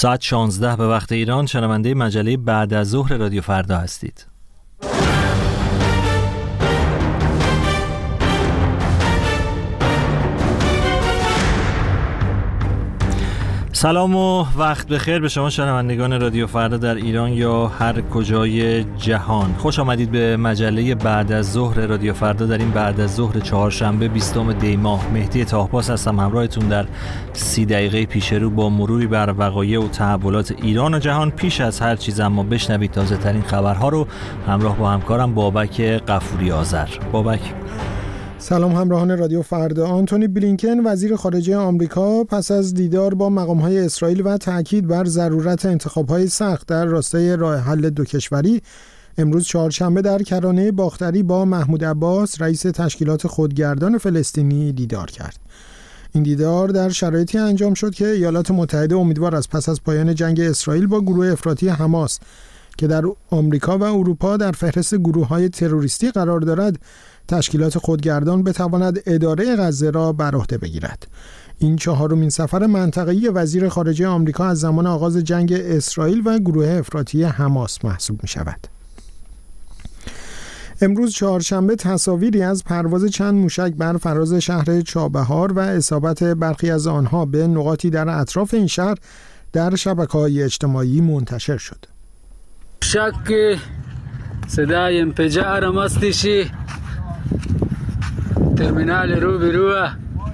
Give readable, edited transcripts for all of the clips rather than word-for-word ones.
ساعت 16 به وقت ایران شنونده مجله بعد از ظهر رادیو فردا هستید. سلام و وقت بخیر به شما شنوندگان رادیو فردا در ایران یا هر کجای جهان. خوش آمدید به مجله بعد از ظهر رادیو فردا. در این بعد از ظهر چهارشنبه 20 دی ماه مهدی طاهپاس هستم، همراهتون در 30 دقیقه پیش رو با مروری بر وقایع و تحولات ایران و جهان. پیش از هر چیز اما بشنوید تازه ترین خبرها رو همراه با همکارم بابک غفوری آذر. بابک. سلام همراهان رادیو فردا. آنتونی بلینکن وزیر خارجه آمریکا پس از دیدار با مقام‌های اسرائیل و تاکید بر ضرورت انتخاب‌های سخت در راستای راه حل دو کشوری امروز چهارشنبه در کرانه باختری با محمود عباس رئیس تشکیلات خودگردان فلسطینی دیدار کرد. این دیدار در شرایطی انجام شد که ایالات متحده امیدوار است پس از پایان جنگ اسرائیل با گروه افراطی حماس که در آمریکا و اروپا در فهرست گروه‌های تروریستی قرار دارد، تشکیلات خودگردان بتواند اداره غزه را بر عهده بگیرد. این چهارمین سفر منطقه‌ای وزیر خارجه آمریکا از زمان آغاز جنگ اسرائیل و گروه افراطی حماس محسوب می‌شود. امروز چهارشنبه تصاویری از پرواز چند موشک بر فراز شهر چابهار و اصابت برخی از آنها به نقاطی در اطراف این شهر در شبکه‌های اجتماعی منتشر شد. موشک صدای انفجار مستشی ترمینال رو بروه.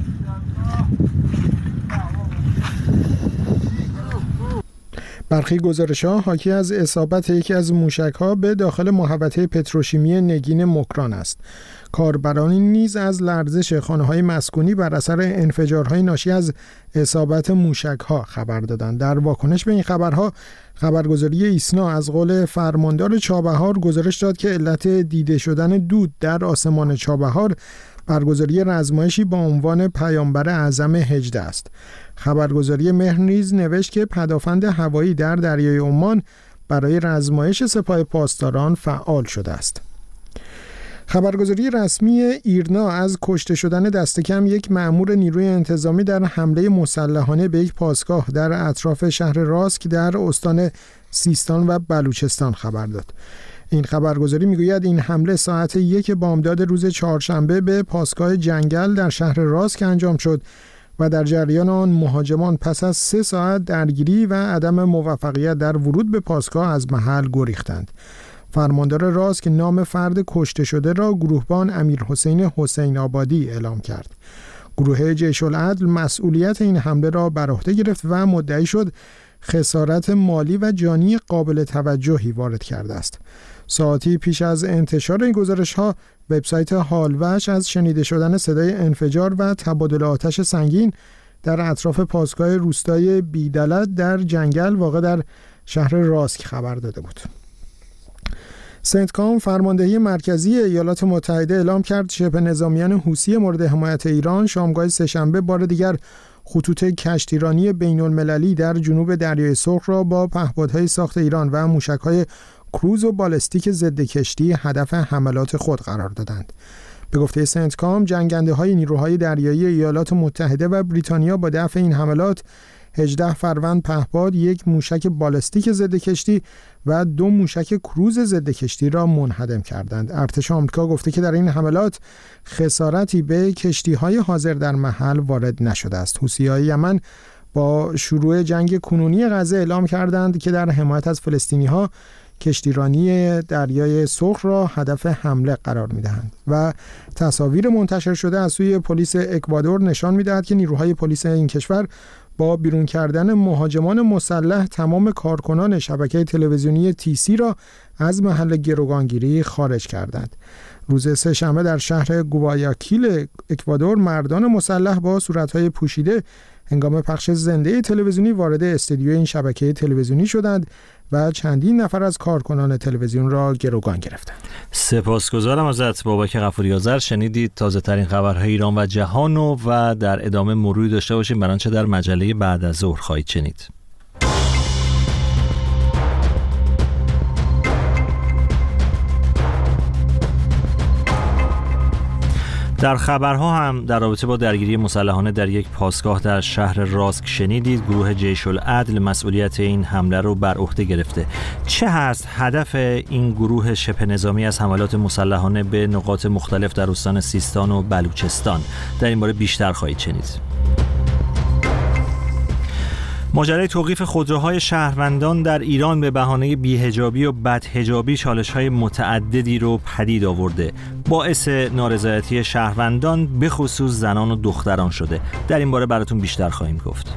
برخی گزارش‌ها حاکی از اصابت یکی از موشک‌ها به داخل محوطه پتروشیمی نگین مکران است. کاربرانی نیز از لرزش خانه‌های مسکونی بر اثر انفجارهای ناشی از اصابت موشک‌ها خبر دادند. در واکنش به این خبرها، خبرگزاری ایسنا از قول فرماندار چابهار گزارش داد که علت دیده شدن دود در آسمان چابهار برگزاری رزمایشی با عنوان پیامبر اعظم 18 است. خبرگزاری مهر نیز نوشت که پدافند هوایی در دریای عمان برای رزمایش سپاه پاسداران فعال شده است. خبرگزاری رسمی ایرنا از کشته شدن دست کم یک مأمور نیروی انتظامی در حمله مسلحانه به یک پاسگاه در اطراف شهر راسک در استان سیستان و بلوچستان خبر داد. این خبرگزاری میگوید این حمله ساعت 1 بامداد روز چهارشنبه به پاسگاه جنگل در شهر راسک انجام شد و در جریان آن مهاجمان پس از 3 ساعت درگیری و عدم موفقیت در ورود به پاسگاه از محل گریختند. فرماندار راسک نام فرد کشته شده را گروهبان امیرحسین حسین آبادی اعلام کرد. گروه جیش العدل مسئولیت این حمله را بر عهده گرفت و مدعی شد خسارت مالی و جانی قابل توجهی وارد کرده است. ساعتی پیش از انتشار این گزارش‌ها، وبسایت هالوش از شنیده شدن صدای انفجار و تبادل آتش سنگین در اطراف پاسگاه روستای بیدلت در جنگل واقع در شهر راسک خبر داده بود. سنتکام فرماندهی مرکزی ایالات متحده اعلام کرد شبه نظامیان حوثی مورد حمایت ایران شامگاه سه‌شنبه بار دیگر خطوط کشتیرانی بین‌المللی در جنوب دریای سرخ را با پهپادهای ساخت ایران و موشک‌های کروز و بالستیک ضد کشتی هدف حملات خود قرار دادند. به گفته سنتکام، جنگنده‌های نیروهای دریایی ایالات متحده و بریتانیا با دفع این حملات 18 فروند پهپاد، یک موشک بالستیک ضد کشتی و 2 موشک کروز ضد کشتی را منهدم کردند. ارتش آمریکا گفته که در این حملات خسارتی به کشتی‌های حاضر در محل وارد نشده است. حوثی‌های یمن با شروع جنگ کنونی غزه اعلام کردند که در حمایت از فلسطینی‌ها کشتیرانی دریای سرخ را هدف حمله قرار می‌دهند و تصاویر منتشر شده از سوی پلیس اکوادور نشان می‌دهد که نیروهای پلیس این کشور با بیرون کردن مهاجمان مسلح تمام کارکنان شبکه تلویزیونی TC را از محل گروگانگیری خارج کردند. روز سه‌شنبه در شهر گوایاکیل اکوادور مردان مسلح با صورت‌های پوشیده هنگام پخش زنده تلویزیونی وارد استودیوی این شبکه تلویزیونی شدند و چندین نفر از کارکنان تلویزیون را گروگان گرفتند. سپاسگزارم ازت بابک غفوری آذر. شنیدید تازه ترین خبرهای ایران و جهان و در ادامه مروری داشته باشیم بر آنچه در مجله بعد از ظهر خواهید شنید. در خبرها هم در رابطه با درگیری مسلحانه در یک پاسگاه در شهر راسک شنیدید. گروه جیش العدل مسئولیت این حمله رو بر عهده گرفته. چه هست هدف این گروه شبه نظامی از حملات مسلحانه به نقاط مختلف در استان سیستان و بلوچستان؟ در این باره بیشتر خواهید شنید. ماجرای توقیف خودروهای شهروندان در ایران به بهانه بی‌حجابی و بدحجابی چالش‌های متعددی رو پدید آورده. باعث نارضایتی شهروندان به خصوص زنان و دختران شده. در این باره براتون بیشتر خواهیم گفت.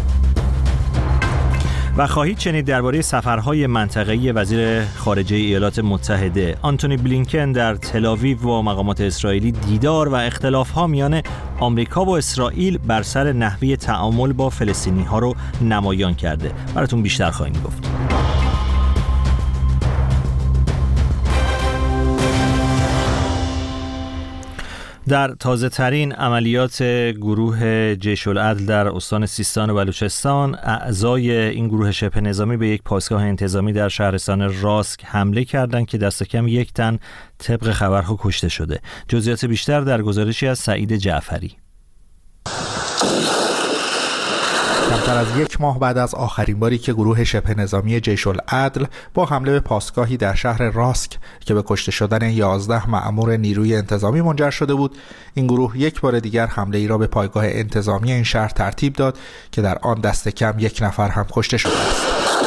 و خواهید شنید درباره سفرهای منطقه‌ای وزیر خارجه ایالات متحده آنتونی بلینکن در تل‌آویو با مقامات اسرائیلی دیدار و اختلاف‌ها میان آمریکا و اسرائیل بر سر نحوه تعامل با فلسطینی‌ها رو نمایان کرده. براتون بیشتر خواهیم گفت. در تازه ترین عملیات گروه جیش العدل در استان سیستان و بلوچستان، اعضای این گروه شبه نظامی به یک پاسگاه انتظامی در شهرستان راسک حمله کردند که دست کم یک تن طبق خبرها کشته شده. جزئیات بیشتر در گزارشی از سعید جعفری. کمتر از یک ماه بعد از آخرین باری که گروه شبه نظامی جیش العدل با حمله به پاسگاهی در شهر راسک که به کشته شدن 11 مأمور نیروی انتظامی منجر شده بود، این گروه یک بار دیگر حمله ای را به پایگاه انتظامی این شهر ترتیب داد که در آن دست کم یک نفر هم کشته شده است.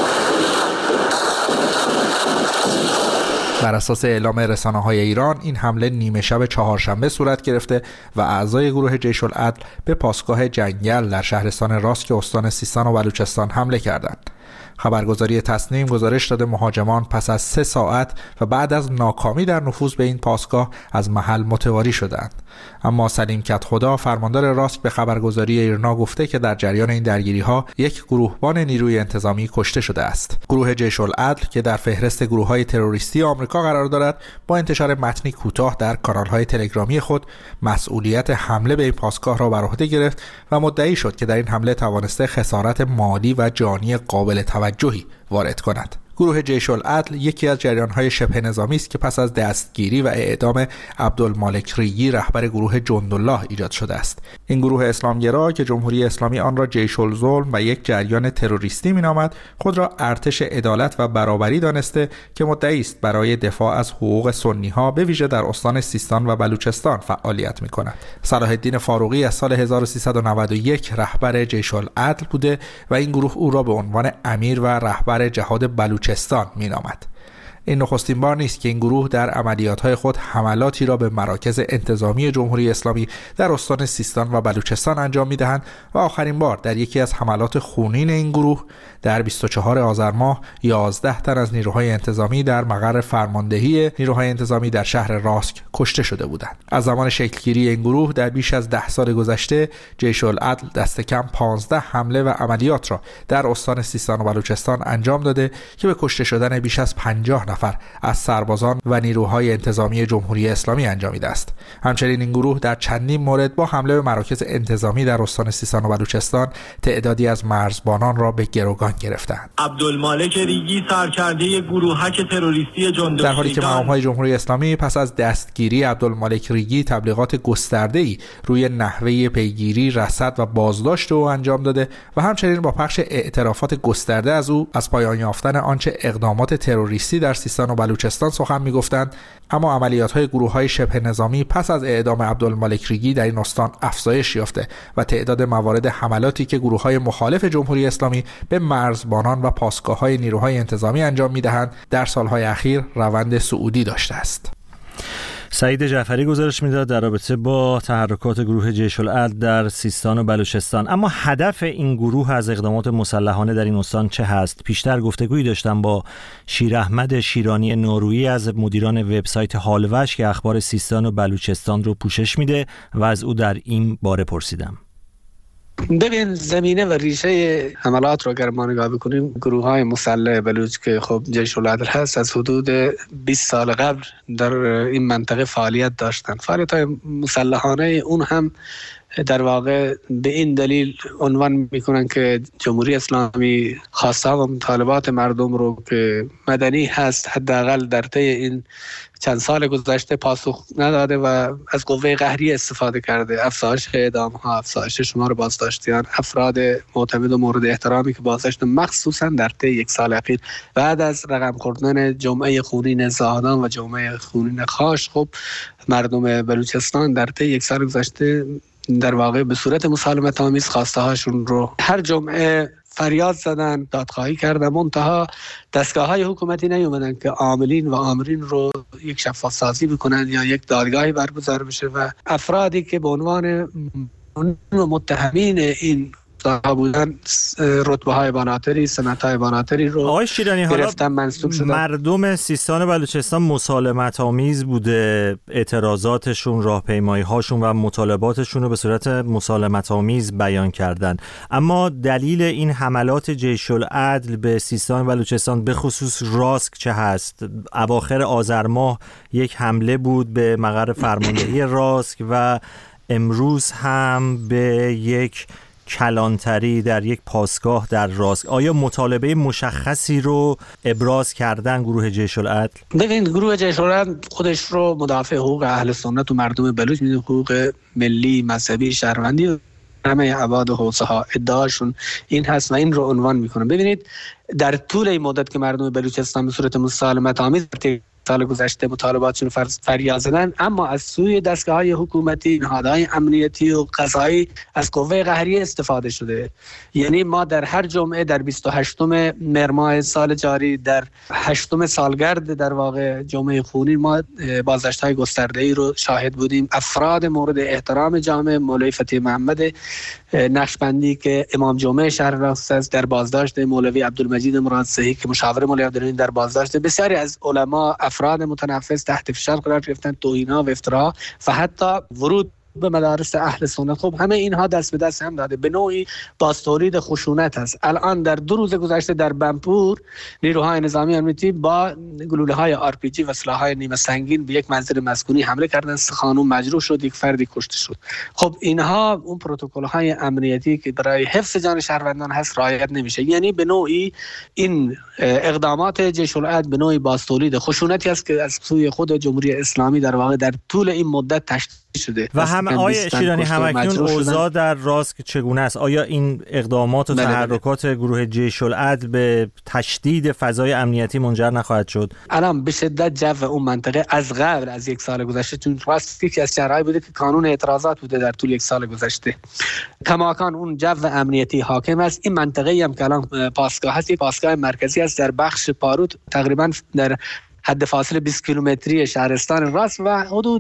بر اساس اعلام رسانه‌های ایران، این حمله نیمه شب چهارشنبه صورت گرفته و اعضای گروه جیش العدل به پاسگاه جنگل در شهرستان راسک استان سیستان و بلوچستان حمله کردند. خبرگزاری تصنیم گزارش داده مهاجمان پس از 3 ساعت و بعد از ناکامی در نفوذ به این پاسگاه از محل متواری شدند. اما سلیم کدخدا، فرماندار راسک، به خبرگزاری ایرنا گفته که در جریان این درگیری‌ها یک گروهبان نیروی انتظامی کشته شده است. گروه جیش العدل که در فهرست گروه‌های تروریستی آمریکا قرار دارد، با انتشار متنی کوتاه در کانال‌های تلگرامی خود مسئولیت حمله به این پاسگاه را بر عهده گرفت و مدعی شد که در این حمله توانسته خسارت مالی و جانی قابل توجهی وارد کند. گروه جیش العدل یکی از جریان‌های شبه نظامی است که پس از دستگیری و اعدام عبدالمالک ریگی رهبر گروه جندالله ایجاد شده است. این گروه اسلامگرا که جمهوری اسلامی آن را جیش الظلم و یک جریان تروریستی می‌نامد، خود را ارتش عدالت و برابری دانسته که مدعی است برای دفاع از حقوق سنی‌ها به ویژه در استان سیستان و بلوچستان فعالیت می‌کند. صلاح الدین فاروقی از سال 1391 رهبر جیش العدل بوده و این گروه او را به عنوان امیر و رهبر جهاد بلوچستان مینامد. این نخستین بار نیست که این گروه در عملیات‌های خود حملاتی را به مراکز انتظامی جمهوری اسلامی در استان سیستان و بلوچستان انجام می‌دهند و آخرین بار در یکی از حملات خونین این گروه در 24 آذر ماه 11 تن از نیروهای انتظامی در مقر فرماندهی نیروهای انتظامی در شهر راسک کشته شده بودند. از زمان شکلگیری این گروه در بیش از 10 سال گذشته، جیش العدل دست کم 15 حمله و عملیات را در استان سیستان و بلوچستان انجام داده که به کشته شدن بیش از 50 نفر از سربازان و نیروهای انتظامی جمهوری اسلامی انجامیده است. همچنین این گروه در چندین مورد با حمله به مراکز انتظامی در استان سیستان و بلوچستان تعدادی از مرزبانان را به گروگان گرفتند. عبدالمالک ریگی سرکرده گروهک تروریستی جندالله، در حالی که مقام‌های جمهوری اسلامی پس از دستگیری عبدالمالک ریگی تبلیغات گسترده‌ای روی نحوه پیگیری، رصد و بازداشت او انجام داده و همچنین با پخش اعترافات گسترده از او از پایان یافتن آنچه اقدامات تروریستی در سیستان و بلوچستان سخن می‌گفتند، اما عملیات‌های گروه‌های شبه نظامی پس از اعدام عبدالمالک ریگی در این استان افزایش یافته و تعداد موارد حملاتی که گروه‌های مخالف جمهوری اسلامی به مرزبانان و پاسگاه‌های نیروهای انتظامی انجام می‌دهند در سال‌های اخیر روند صعودی داشته است. سعید جعفری گزارش میداد در رابطه با تحرکات گروه جیش العدل در سیستان و بلوچستان. اما هدف این گروه از اقدامات مسلحانه در این استان چه هست؟ پیشتر گفتگویی داشتم با شیر احمد شیرانی نورویی از مدیران وبسایت حالوش که اخبار سیستان و بلوچستان رو پوشش میده و از او در این باره پرسیدم. ببین، زمینه و ریشه حملات رو اگر ما نگاه بکنیم، گروه های مسلح بلوچ که خب جیش العدل هست از حدود 20 سال قبل در این منطقه فعالیت داشتن. فعالیت های مسلحانه اون هم در واقع به این دلیل عنوان میکنن که جمهوری اسلامی خواسته و مطالبات مردم رو که مدنی هست حداقل در طی این چند سال گذشته پاسخ نداده و از قوه قهری استفاده کرده، افزایش اعدام‌ها، افزایش شمار بازداشتیان، افراد معتمد و مورد احترامی که بازداشت، مخصوصا در طی یک سال اخیر بعد از رقم خوردن جمعه خونین زاهدان و جمعه خونین خاش. خب مردم بلوچستان در طی یک سال گذشته در واقع به صورت مسالمت آمیز خواسته هاشون رو هر جمعه فریاد زدن، دادخواهی کردن، منتها دستگاه‌های حکومتی نیومدن که عاملین و آمرین رو یک شفاف سازی بکنن یا یک دادگاهی برگزار بشه و افرادی که به عنوان متهمین این بودن رتبه های بالاتری، سمت های بالاتری رو آقای شیرانی گرفتن، منصوب شدن. مردم سیستان و بلوچستان مسالمت آمیز بوده، اعتراضاتشون، راهپیمایی هاشون و مطالباتشون رو به صورت مسالمت آمیز بیان کردن، اما دلیل این حملات جیش العدل به سیستان و بلوچستان به خصوص راسک چه هست؟ اواخر آذر ماه یک حمله بود به مقر فرماندهی راسک و امروز هم به یک کلانتری در یک پاسگاه در راسک. آیا مطالبه مشخصی رو ابراز کردن گروه جیش العدل؟ ببینید گروه جیش العدل خودش رو مدافع حقوق اهل سنت و مردم بلوچ میدونه، حقوق ملی، مذهبی، شهروندی، همه ابعاد و حوزه ها ادعاشون این هست و این رو عنوان میکنن. ببینید در طول این مدت که مردم بلوچستان به صورت مسالمت آمیز سال گذشته مطالباتشون فریاد زدن، اما از سوی دستگاه‌های حکومتی، نهادهای امنیتی و قضایی از قوه قهریه استفاده شده. یعنی ما در هر جمعه در 28 مهر ماه سال جاری در 8 سالگرد در واقع جمعه خونین ما بازداشت‌های گسترده‌ای رو شاهد بودیم. افراد مورد احترام جامعه، مولوی فتحی محمد نقشبندی که امام جمعه شهر راست است در بازداشت، مولوی عبدالمجید مرادصحی که مشاور مولوی عبدالمجید در بازداشت، بسیاری از علما، افراد متنفذ تحت فشار قرار گرفتن، توهین‌ها و افتراها و حتی ورود به مدارس اهل سنت. خب همه اینها دست به دست هم داده، به نوعی بازتولید خشونت است. الان در 2 روز گذشته در بنپور نیروهای نظامی امنیتی با گلوله‌های RPG و سلاح‌های نیمه سنگین به یک منزل مسکونی حمله کردند، 3 خانم مجروح شد، یک فردی کشته شد. خب اینها اون پروتکل‌های امنیتی که برای حفظ جان شهروندان هست رعایت نمیشه. یعنی به نوعی این اقدامات جیش العدل به نوعی بازتولید خشونتی است که از سوی خود جمهوری اسلامی در واقع در طول این مدت تشدید شده. و هم آیا شیرانی همکنون اوضاع در راسک چگونه است؟ آیا این اقدامات و تحرکات گروه جیش العدل به تشدید فضای امنیتی منجر نخواهد شد؟ الان به شدت جو اون منطقه از قبل از یک سال گذشته، چون راست یکی از شهرهای بوده که کانون اعتراضات بوده در طول یک سال گذشته، کماکان اون جو امنیتی حاکم است. این منطقه هم که الان پاسگاه هست، پاسگاه مرکزی است در بخش پاروت، تقریبا در حد فاصله 20 کیلومتری شهرستان راست و حدود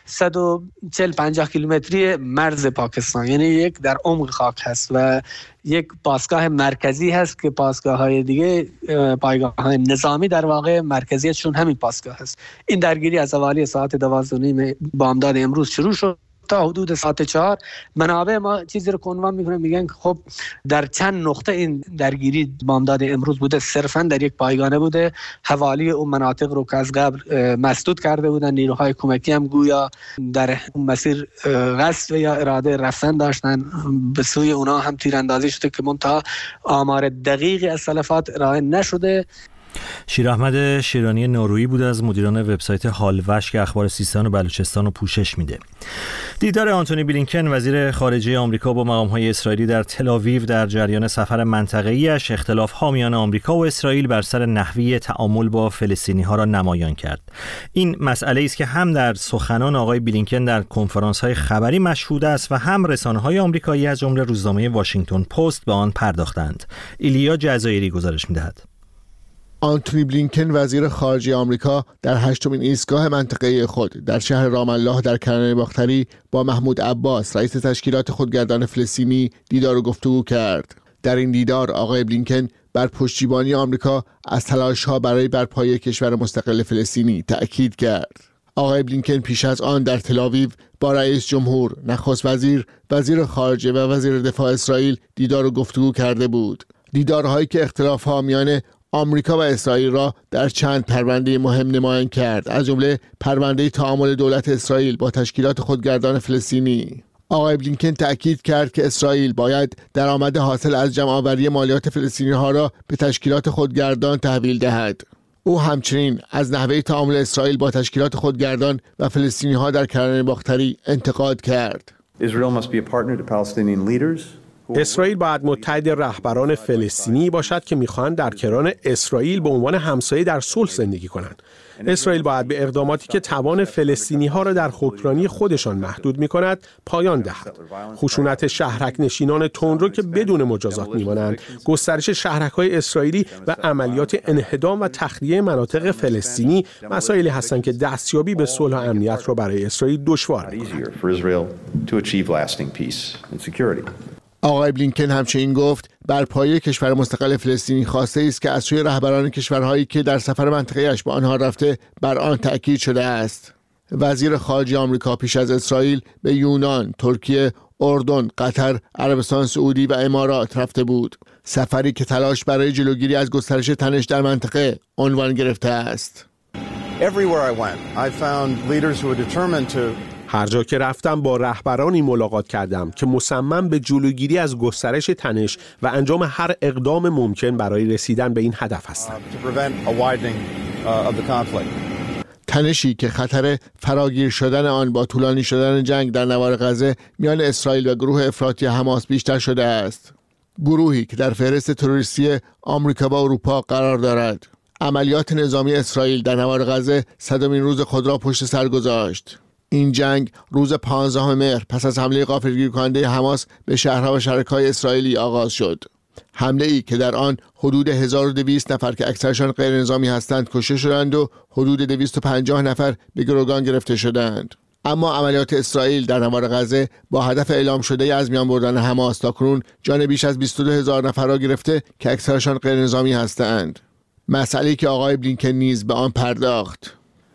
140-50 کیلومتری مرز پاکستان، یعنی یک در عمق خاک هست و یک پاسگاه مرکزی هست که پاسگاه‌های دیگه، پایگاه‌های نظامی در واقع مرکزیتشون همین پاسگاه هست. این درگیری از حوالی ساعت 12:30 بامداد امروز شروع شد تا حدود ساعت 4. منابع ما چیزی رو عنوان میکنن، میگن که خب در چند نقطه این درگیری بامداد امروز بوده، صرفا در یک پایگانه بوده، حوالی اون مناطق رو که از قبل مسدود کرده بودن. نیروهای کمکی هم گویا در اون مسیر قصد یا اراده رفتن داشتن، به سوی اونا هم تیراندازی شده که منتها آمار دقیقی از تلفات ارائه نشده. شیراحمد شیرانی نورویی بود از مدیران وبسایت حالوش که اخبار سیستان و بلوچستان رو پوشش میده. دیدار آنتونی بلینکن وزیر خارجه آمریکا با مقام‌های اسرائیلی در تل‌آویو در جریان سفر منطقه‌ایش اختلاف‌ها میان آمریکا و اسرائیل بر سر نحوی تعامل با فلسطینی‌ها را نمایان کرد. این مسئله است که هم در سخنان آقای بلینکن در کنفرانس‌های خبری مشهود است و هم رسانه‌های آمریکایی از جمله روزنامه واشنگتن پست به آن پرداختند. ایلیا جزایری گزارش می‌دهد. آنتونی بلینکن وزیر خارجه آمریکا در 8مین ایستگاه منطقه‌ای خود در شهر رام الله در کناره باختری با محمود عباس رئیس تشکیلات خودگردان فلسطینی دیدار و گفتگو کرد. در این دیدار آقای بلینکن بر پشتیبانی آمریکا از تلاش‌ها برای برپایی کشور مستقل فلسطینی تأکید کرد. آقای بلینکن پیش از آن در تل‌آویو با رئیس جمهور، نخست وزیر، وزیر خارجه و وزیر دفاع اسرائیل دیدار و گفتگو کرده بود. دیدارهایی که اختلاف‌ها میان آمریکا و اسرائیل را در چند پرونده مهم نمایان کرد، از جمله پرونده تعامل دولت اسرائیل با تشکیلات خودگردان فلسطینی. آقای بلینکن تأکید کرد که اسرائیل باید درآمد حاصل از جمع‌آوری مالیات فلسطینی‌ها را به تشکیلات خودگردان تحویل دهد. او همچنین از نحوه تعامل اسرائیل با تشکیلات خودگردان و فلسطینی‌ها در کرانه باختری انتقاد کرد. اسرائیل باید متحد رهبران فلسطینی باشد که می‌خواهند در کرانه اسرائیل به عنوان همسایه در صلح زندگی کنند. اسرائیل باید به اقداماتی که توان فلسطینی‌ها را در حکمرانی خودشان محدود می‌کند پایان دهد. خشونت شهرک نشینان تندرو که بدون مجازات می‌مانند، گسترش شهرک‌های اسرائیلی و عملیات انهدام و تخلیه مناطق فلسطینی مسائلی هستند که دستیابی به صلح و امنیت را برای اسرائیل دشوار می‌کند. آقای بلینکن همچنین گفت بر پایه کشور مستقل فلسطینی خواسته است که از سوی رهبران کشورهایی که در سفر منطقه‌اش به آنها رفته بر آن تأکید شده است. وزیر خارجه آمریکا پیش از اسرائیل به یونان، ترکیه، اردن، قطر، عربستان سعودی و امارات رفته بود. سفری که تلاش برای جلوگیری از گسترش تنش در منطقه عنوان گرفته است. هر جا که رفتم با رهبرانی ملاقات کردم که مصمم به جلوگیری از گسترش تنش و انجام هر اقدام ممکن برای رسیدن به این هدف هستند. تنشی که خطر فراگیر شدن آن با طولانی شدن جنگ در نوار غزه میان اسرائیل و گروه افراطی حماس بیشتر شده است. گروهی که در فهرست تروریستی آمریکا و اروپا قرار دارد. عملیات نظامی اسرائیل در نوار غزه 100مین روز خود را پشت سر گذاشت. این جنگ روز 15 مهر پس از حمله غافلگیر کننده حماس به شهرها و شهرک‌های اسرائیلی آغاز شد. حمله ای که در آن حدود 1200 نفر که اکثرشان غیر نظامی هستند کشته شدند و حدود 250 نفر به گروگان گرفته شدند. اما عملیات اسرائیل در نوار غزه با هدف اعلام شده از میان بردن حماس تاکنون جان بیش از 22000 نفر را گرفته که اکثرشان غیر نظامی هستند. مسئله‌ای که آقای بلینکن نیز به آن پرداخت.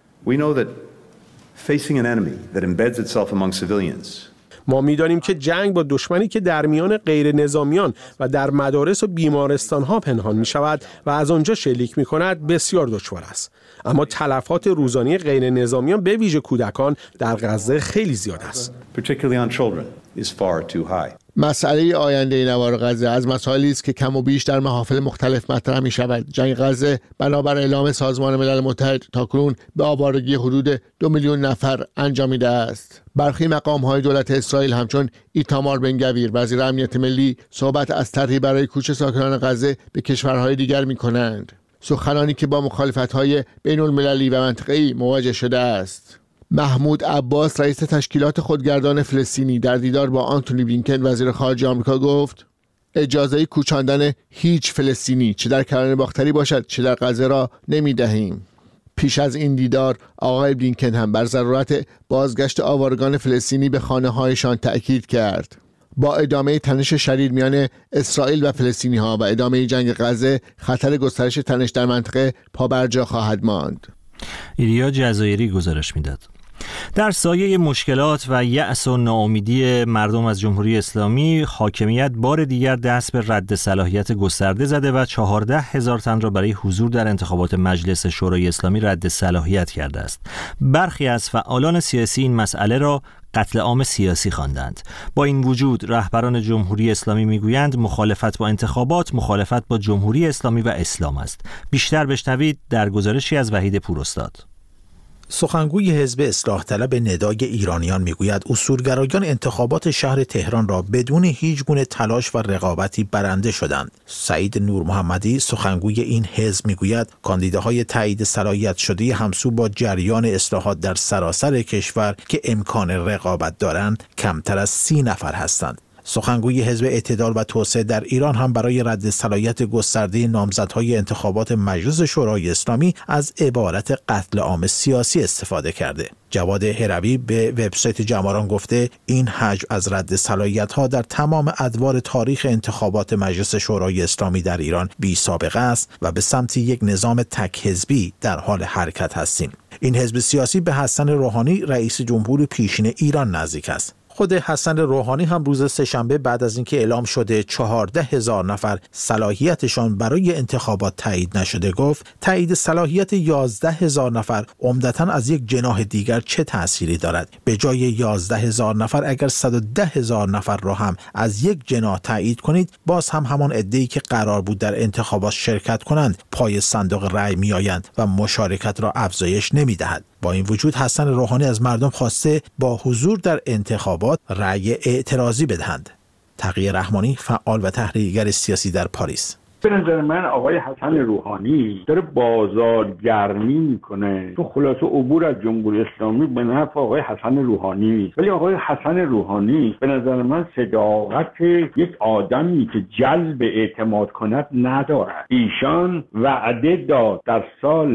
ما می‌دانیم که جنگ با دشمنی که در میان غیر نظامیان و در مدارس و بیمارستان‌ها پنهان می‌شود و از آنجا شلیک می‌کند بسیار دشوار است. اما تلفات روزانه غیر نظامیان به ویژه کودکان در غزه خیلی زیاد است. مسئله آینده نوار غزه از مسائلی است که کم و بیش در محافل مختلف مطرح می شود. جنگ غزه بنابر اعلام سازمان ملل متحد تاکنون به آوارگی حدود 2 میلیون نفر انجامیده است. برخی مقام‌های دولت اسرائیل همچون ایتامار بن گویر وزیر امنیت ملی صحبت از طرحی برای کوچ ساکنان غزه به کشورهای دیگر می‌کنند. سخنانی که با مخالفت‌های بین‌المللی و منطقه‌ای مواجه شده است. محمود عباس رئیس تشکیلات خودگردان فلسطینی در دیدار با آنتونی بلینکن وزیر خارجه آمریکا گفت اجازه کوچاندن هیچ فلسطینی چه در کرانه باختری باشد چه در غزه را نمی‌دهیم. پیش از این دیدار آقای بلینکن هم بر ضرورت بازگشت آوارگان فلسطینی به خانه‌هایشان تأکید کرد. با ادامه تنش شدید میان اسرائیل و فلسطینی‌ها و ادامه جنگ غزه خطر گسترش تنش در منطقه پابرجا خواهد ماند. ایلیا جزایری گزارش میداد. در سایه مشکلات و یأس و ناامیدی مردم از جمهوری اسلامی، حاکمیت بار دیگر دست به رد صلاحیت گسترده زده و 14,000 تن را برای حضور در انتخابات مجلس شورای اسلامی رد صلاحیت کرده است. برخی از فعالان سیاسی این مسئله را قتل عام سیاسی خواندند. با این وجود رهبران جمهوری اسلامی میگویند مخالفت با انتخابات مخالفت با جمهوری اسلامی و اسلام است. بیشتر بشنوید در گزارشی از وحید پوراستاد. سخنگوی حزب اصلاح طلب ندای ایرانیان میگوید اصولگرایان انتخابات شهر تهران را بدون هیچ گونه تلاش و رقابتی برنده شدند. سعید نور محمدی سخنگوی این حزب میگوید کاندیداهای تایید صلاحیت شده همسو با جریان اصلاحات در سراسر کشور که امکان رقابت دارند کمتر از 30 نفر هستند. سخنگوی حزب اعتدال و توسعه در ایران هم برای رد صلاحیت گسترده نامزدهای انتخابات مجلس شورای اسلامی از عبارت قتل عام سیاسی استفاده کرده. جواد هروی به وبسایت جماران گفته این حجم از رد صلاحیت‌ها در تمام ادوار تاریخ انتخابات مجلس شورای اسلامی در ایران بی سابقه است و به سمت یک نظام تک حزبی در حال حرکت هستیم. این حزب سیاسی به حسن روحانی رئیس جمهور پیشین ایران نزدیک است. خود حسن روحانی هم روز سه‌شنبه بعد از اینکه اعلام شده 14,000 نفر صلاحیتشان برای انتخابات تایید نشده گفت تایید صلاحیت 11,000 نفر عمدتاً از یک جناح دیگر چه تأثیری دارد؟ به جای 11,000 نفر اگر 110,000 نفر را هم از یک جناح تایید کنید، باز هم همان عده‌ای که قرار بود در انتخابات شرکت کنند پای صندوق رأی میآیند و مشارکت را افزایش نمی‌دهد. با این وجود حسن روحانی از مردم خواسته با حضور در انتخابات رأی اعتراضی بدهند. تقی رحمانی، فعال و تحلیلگر سیاسی در پاریس: به نظر من آقای حسن روحانی داره بازارگرمی میکنه، تو خلاصه عبور از جمهوری اسلامی به نفع آقای حسن روحانی نیست. ولی آقای حسن روحانی به نظر من صداقت یک آدمی که جلب اعتماد کند ندارد. ایشان وعده داد در سال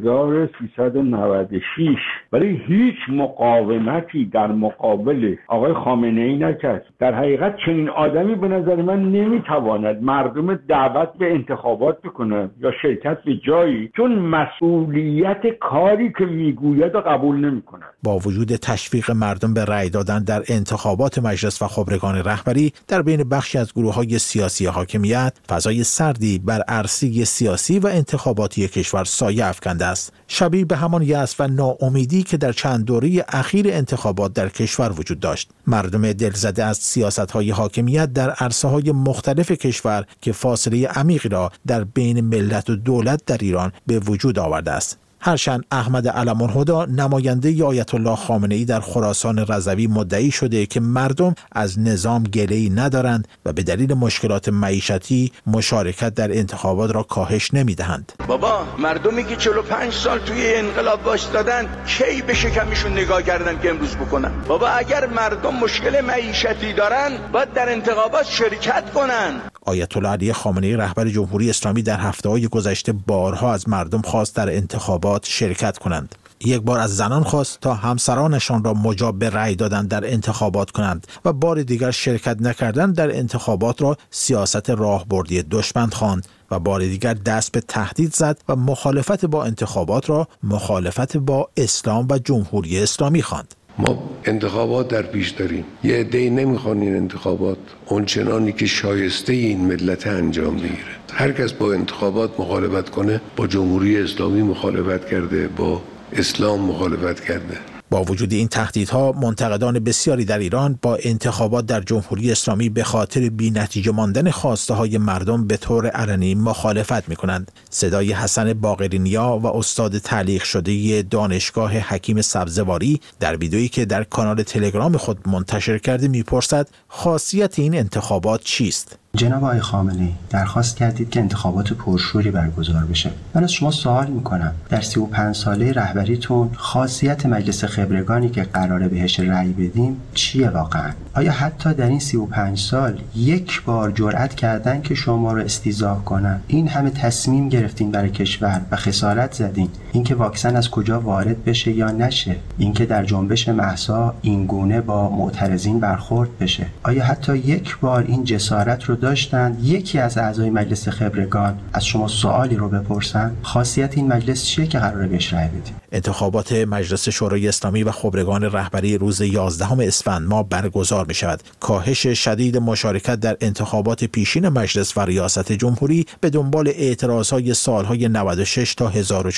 1396 ولی هیچ مقاومتی در مقابل آقای خامنه ای نکرد. در حقیقت چنین آدمی به نظر من نمیتواند مردم دعوت به انتخابات بکنه یا شرکت به جایی، چون مسئولیت کاری که میگوید و قبول نمیکنه. با وجود تشویق مردم به رأی دادن در انتخابات مجلس و خبرگان رهبری در بین بخشی از گروه‌های سیاسی حاکمیت، فضای سردی بر عرصه سیاسی و انتخاباتی کشور سایه افکنده است، شبیه به همان یأس و ناامیدی که در چند دوره اخیر انتخابات در کشور وجود داشت. مردم دلزده از سیاست‌های حاکمیت در عرصه‌های مختلف کشور که فاصله عمیقی را در بین ملت و دولت در ایران به وجود آورده است. هرچند احمد علم‌الهدی نماینده آیت الله خامنه‌ای در خراسان رضوی مدعی شده که مردم از نظام گله‌ای ندارند و به دلیل مشکلات معیشتی مشارکت در انتخابات را کاهش نمی‌دهند. بابا مردمی که 45 سال توی انقلاب وایسادن کی به شکمشون نگاه کردن که امروز بکنن؟ بابا اگر مردم مشکل معیشتی دارن باید در انتخابات شرکت کنن. آیت الله علی خامنه‌ای رهبر جمهوری اسلامی در هفته‌های گذشته بارها از مردم خواست در انتخابات شرکت کنند. یک بار از زنان خواست تا همسرانشان را مجاب به رأی دادن در انتخابات کنند و بار دیگر شرکت نکردن در انتخابات را سیاست راهبردی دشمن خواند و بار دیگر دست به تهدید زد و مخالفت با انتخابات را مخالفت با اسلام و جمهوری اسلامی خواند. ما انتخابات در پیش داریم. یه عده‌ای نمیخوان این انتخابات اونچنانی که شایسته این ملت انجام بگیره. هر کس با انتخابات مخالفت کنه با جمهوری اسلامی مخالفت کرده، با اسلام مخالفت کرده. با وجود این تهدیدها، منتقدان بسیاری در ایران با انتخابات در جمهوری اسلامی به خاطر بی‌نتیجه ماندن خواسته های مردم به طور علنی مخالفت می‌کنند. صدای حسن باقرینیا و استاد تعلیق شده دانشگاه حکیم سبزواری در ویدئویی که در کانال تلگرام خود منتشر کرده می‌پرسد خاصیت این انتخابات چیست؟ جناب آقای خامنه‌ای درخواست کردید که انتخابات پرشوری برگزار بشه. من از شما سوال میکنم، در 35 ساله رهبریتون خاصیت مجلس خبرگانی که قراره بهش رأی بدیم چیه واقعا؟ آیا حتی در این 35 سال یک بار جرأت کردن که شما رو استیضاح کنن؟ این همه تصمیم گرفتین برای کشور و خسارت زدین، اینکه واکسن از کجا وارد بشه یا نشه، اینکه در جنبش مهسا این گونه با معترضین برخورد بشه. آیا حتی یک بار این جسارت رو داشتن یکی از اعضای مجلس خبرگان از شما سوالی رو بپرسن؟ خاصیت این مجلس چیه که قراره بهش رأی بدیم؟ انتخابات مجلس شورای اسلامی و خبرگان رهبری روز 11 اسفند ماه برگزار می شود. کاهش شدید مشارکت در انتخابات پیشین مجلس و ریاست جمهوری به دنبال اعتراضهای سالهای 96 تا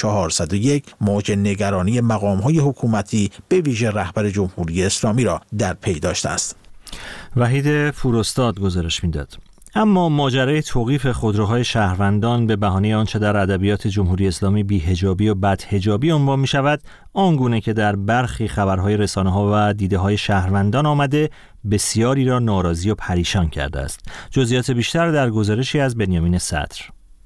1401 موج نگرانی مقامهای حکومتی به ویژه رهبر جمهوری اسلامی را در پی داشته است. وحید پوراستاد گزارش میداد. اما ماجرای توقیف خودروهای شهروندان به بهانه آنچه در ادبیات جمهوری اسلامی بی‌حجابی و بدحجابی عنوان می شود، آنگونه که در برخی خبرهای رسانه‌ها و دیده‌های شهروندان آمده، بسیاری را ناراضی و پریشان کرده است. جزئیات بیشتر در گزارشی از بنیامین صدر.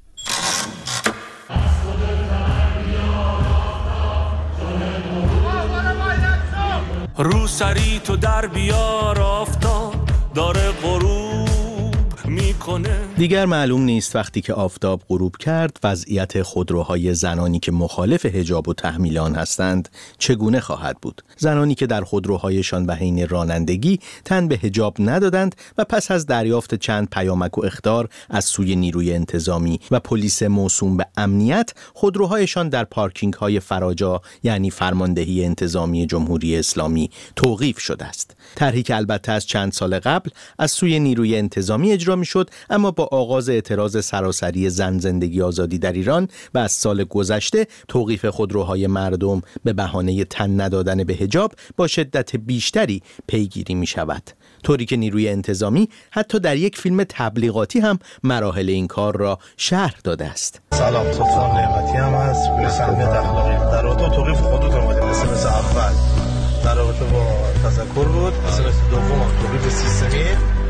روسری تو در بیار آفتاب داره غروب میکنه. دیگر معلوم نیست وقتی که آفتاب غروب کرد وضعیت خودروهای زنانی که مخالف حجاب و تحمیل آن هستند چگونه خواهد بود. زنانی که در خودروهایشان به حین رانندگی تن به حجاب ندادند و پس از دریافت چند پیامک و اخطار از سوی نیروی انتظامی و پلیس موسوم به امنیت، خودروهایشان در پارکینگ های فراجا یعنی فرماندهی انتظامی جمهوری اسلامی توقیف شده است. طرحی که البته از چند سال قبل از سوی نیروی انتظامی اجرا می‌شد، اما با آغاز اعتراض سراسری زن زندگی آزادی در ایران و از سال گذشته توقیف خودروهای مردم به بهانه تن ندادن به حجاب با شدت بیشتری پیگیری می شود، طوری که نیروی انتظامی حتی در یک فیلم تبلیغاتی هم مراحل این کار را شرح داده است. سلام، سلطان نعمتی هم هست. پلیس امنیت اخلاقی در رابطه توقیف خودروت اومدیم. SMS اول در رابطه با تذکر بود، SMS دوم توقیف سیستمی،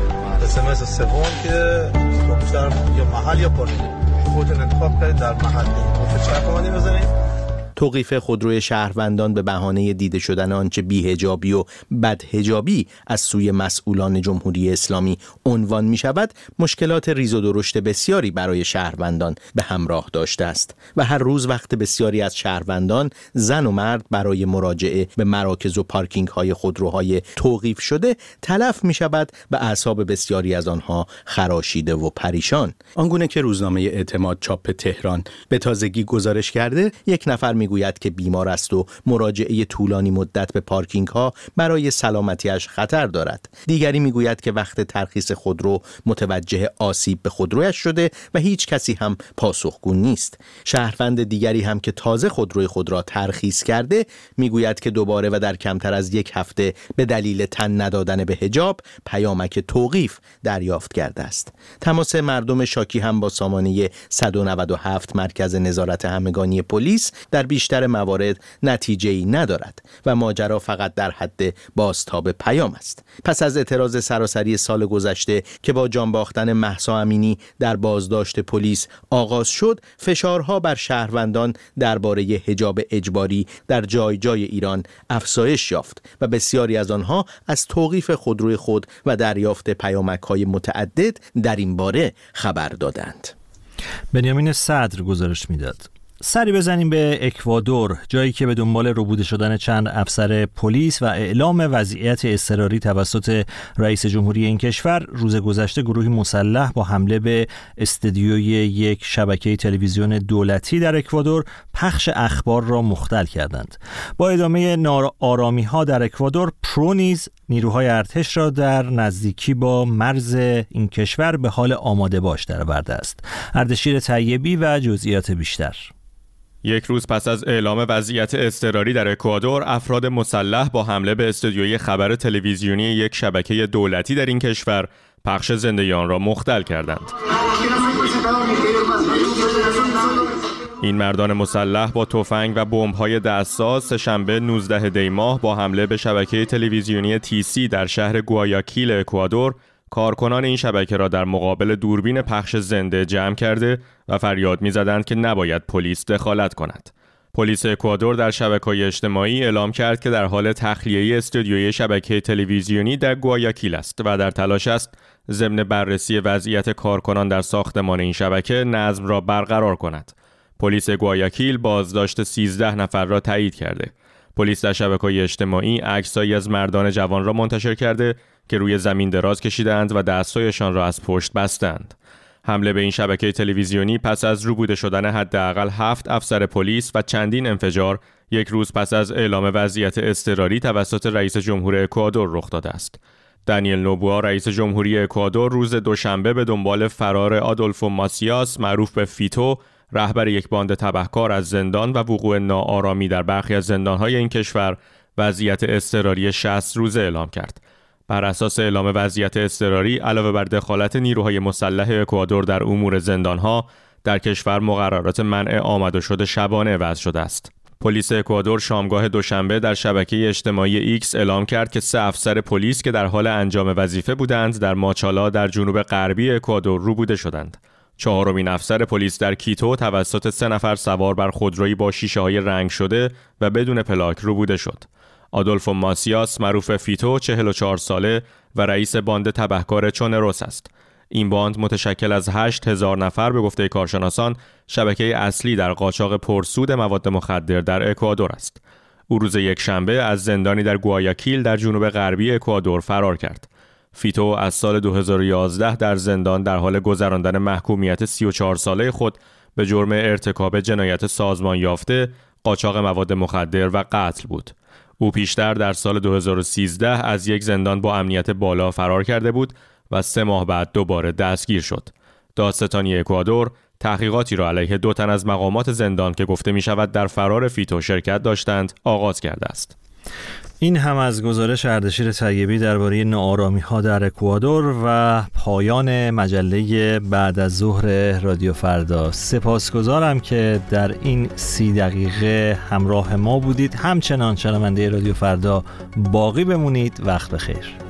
SMS سوم که گفتم یا محل یا پارکینگ خودتون انتخاب کنید در محل. گفت چه کمانی بزنید؟ توقیف خودروی شهروندان به بهانه دیده شدن آنچه بی‌حجابی و بدحجابی از سوی مسئولان جمهوری اسلامی عنوان می شود، مشکلات ریز و درشت بسیاری برای شهروندان به همراه داشته است و هر روز وقت بسیاری از شهروندان زن و مرد برای مراجعه به مراکز و پارکینگ های خودروهای توقیف شده تلف می شود و اعصاب بسیاری از آنها خراشیده و پریشان. آنگونه که روزنامه اعتماد چاپ تهران به تازگی گزارش کرده، یک نفر میگوید که بیمار است و مراجعه طولانی مدت به پارکینگ ها برای سلامتیش خطر دارد. دیگری میگوید که وقت ترخیص خودرو متوجه آسیب به خودرویش شده و هیچ کسی هم پاسخگو نیست. شهروند دیگری هم که تازه خودروی خود را ترخیص کرده میگوید که دوباره و در کمتر از یک هفته به دلیل تن ندادن به حجاب پیامک توقیف دریافت کرده است. تماس مردم شاکی هم با سامانه 197 مرکز نظارت همگانی پلیس در بیشتر موارد نتیجه‌ای ندارد و ماجرا فقط در حد بازتاب پیام است. پس از اعتراض سراسری سال گذشته که با جان باختن مهسا امینی در بازداشت پلیس آغاز شد، فشارها بر شهروندان درباره حجاب اجباری در جای جای ایران افزایش یافت و بسیاری از آنها از توقیف خودروی خود و دریافت پیامک‌های متعدد در این باره خبر دادند. بنیامین صدر گزارش میداد. سری بزنیم به اکوادور، جایی که به دنبال ربوده شدن چند افسر پلیس و اعلام وضعیت اضطراری توسط رئیس جمهوری این کشور، روز گذشته گروهی مسلح با حمله به استدیوی یک شبکه تلویزیون دولتی در اکوادور پخش اخبار را مختل کردند. با ادامه ناآرامی‌ها در اکوادور، پرو نیز نیروهای ارتش را در نزدیکی با مرز این کشور به حال آماده باش درآورده است. اردشیر طیبی و جزئیات بیشتر. یک روز پس از اعلام وضعیت اضطراری در اکوادور، افراد مسلح با حمله به استودیوی خبر تلویزیونی یک شبکه دولتی در این کشور پخش زنده آن را مختل کردند. این مردان مسلح با تفنگ و بمب‌های دستساز سه‌شنبه 19 دی ماه با حمله به شبکه تلویزیونی TC در شهر گوایاکیل اکوادور، کارکنان این شبکه را در مقابل دوربین پخش زنده جمع کرده و فریاد می‌زدند که نباید پلیس دخالت کند. پلیس اکوادور در شبکه‌های اجتماعی اعلام کرد که در حال تخلیه استودیوی شبکه تلویزیونی در گوایاکیل است و در تلاش است ضمن بررسی وضعیت کارکنان در ساختمان این شبکه نظم را برقرار کند. پلیس گوایاکیل بازداشت 13 نفر را تایید کرده. پلیس در شبکه‌های اجتماعی عکسایی از مردان جوان را منتشر کرده که روی زمین دراز کشیدند و دستایشان را از پشت بستند. حمله به این شبکه تلویزیونی پس از ربوده شدن حداقل 7 افسر پلیس و چندین انفجار، یک روز پس از اعلام وضعیت اضطراری توسط رئیس جمهور اکوادور رخ داده است. دانیل نوبوا رئیس جمهوری اکوادور روز دوشنبه به دنبال فرار آدولفو ماسیاس معروف به فیتو، رهبر یک باند تبهکار از زندان و وقوع ناآرامی در برخی از زندان‌های این کشور، وضعیت اضطراری 60 روزه اعلام کرد. بر اساس اعلام وضعیت اضطراری، علاوه بر دخالت نیروهای مسلح اکوادور در امور زندان‌ها، در کشور مقررات منع آمد و شد شبانه وضع شده است. پلیس اکوادور شامگاه دوشنبه در شبکه اجتماعی ایکس اعلام کرد که 3 افسر پلیس که در حال انجام وظیفه بودند در ماچالا در جنوب غربی اکوادور ربوده شدند. 4مین افسر پلیس در کیتو توسط 3 نفر سوار بر خودرویی با شیشه‌های رنگ شده و بدون پلاک ربوده شد. آدولفو ماسیاس معروف فیتو 44 ساله و رئیس باند تبهکار چونروس است. این باند متشکل از 8,000 نفر به گفته کارشناسان شبکه اصلی در قاچاق پرسود مواد مخدر در اکوادور است. او روز یکشنبه از زندانی در گوایاکیل در جنوب غربی اکوادور فرار کرد. فیتو از سال 2011 در زندان در حال گذراندن محکومیت 34 ساله خود به جرم ارتکاب جنایت سازمان یافته، قاچاق مواد مخدر و قتل بود. او پیشتر در سال 2013 از یک زندان با امنیت بالا فرار کرده بود و 3 ماه بعد دوباره دستگیر شد. دادستانی اکوادور تحقیقاتی را علیه 2 تن از مقامات زندان که گفته می شود در فرار فیتو شرکت داشتند آغاز کرده است. این هم از گزارش اردشیر طیبی درباره ناآرامی‌ها در اکوادور و پایان مجله بعد از ظهر رادیو فردا. سپاسگزارم که در این 30 دقیقه همراه ما بودید. همچنان شنونده رادیو فردا باقی بمونید. وقت بخیر.